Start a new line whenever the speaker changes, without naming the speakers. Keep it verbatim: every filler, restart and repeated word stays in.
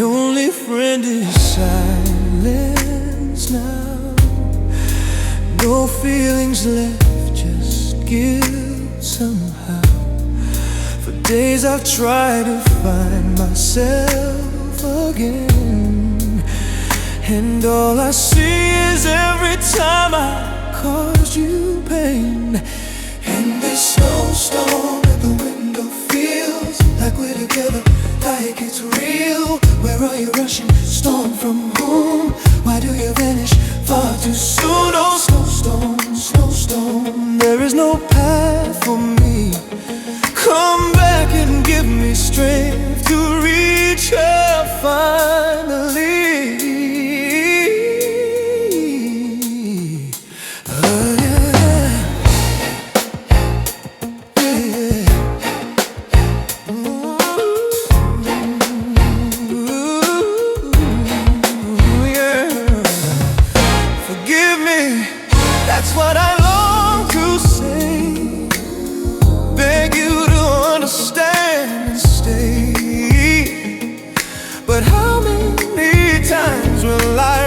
only friend is silence now. No feelings left, just guilt somehow. For days I've tried to find myself again, and all I see is every time I caused you pain. And this snowstorm at the window feels like we're together, like it's real. Where are you rushing? Storm from whom? Why do you vanish far too soon? Oh, snowstorm, snowstorm, there is no path for me. Come back and give me strength to reach her finally. Oh, yeah. Yeah. Ooh, yeah. Forgive me, that's what I long to say. Beg you to understand and stay. But how many times will I